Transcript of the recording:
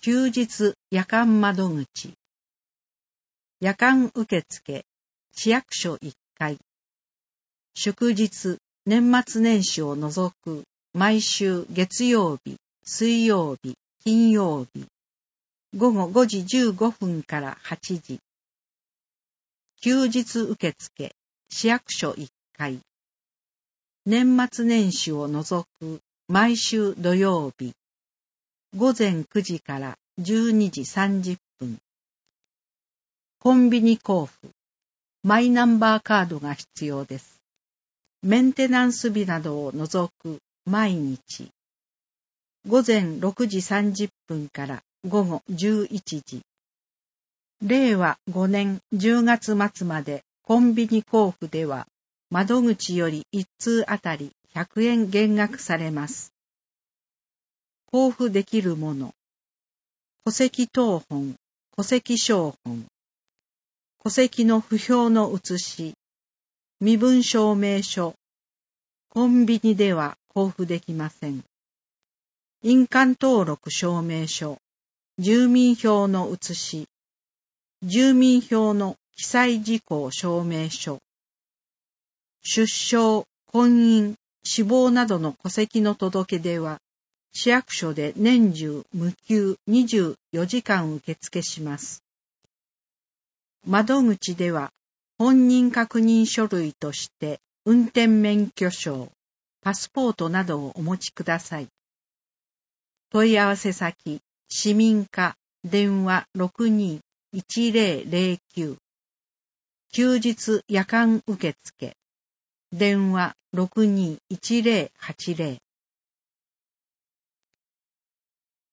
休日夜間窓口。夜間受付、市役所1階。祝日、年末年始を除く、毎週月曜日、水曜日、金曜日。午後5時15分から8時。休日受付、市役所1階。年末年始を除く、毎週土曜日。午前9時から12時30分。コンビニ交付。マイナンバーカードが必要です。メンテナンス日などを除く毎日。午前6時30分から午後11時。令和5年10月末までコンビニ交付では窓口より1通あたり100円減額されます。交付できるもの。戸籍謄本、戸籍抄本。戸籍の不評の写し。身分証明書。コンビニでは交付できません。印鑑登録証明書。住民票の写し。住民票の記載事項証明書。出生、婚姻、死亡などの戸籍の届け出は、市役所で年中無休24時間受付します。窓口では、本人確認書類として、運転免許証、パスポートなどをお持ちください。問い合わせ先、市民課、電話62-1009。休日夜間受付、電話62-1080。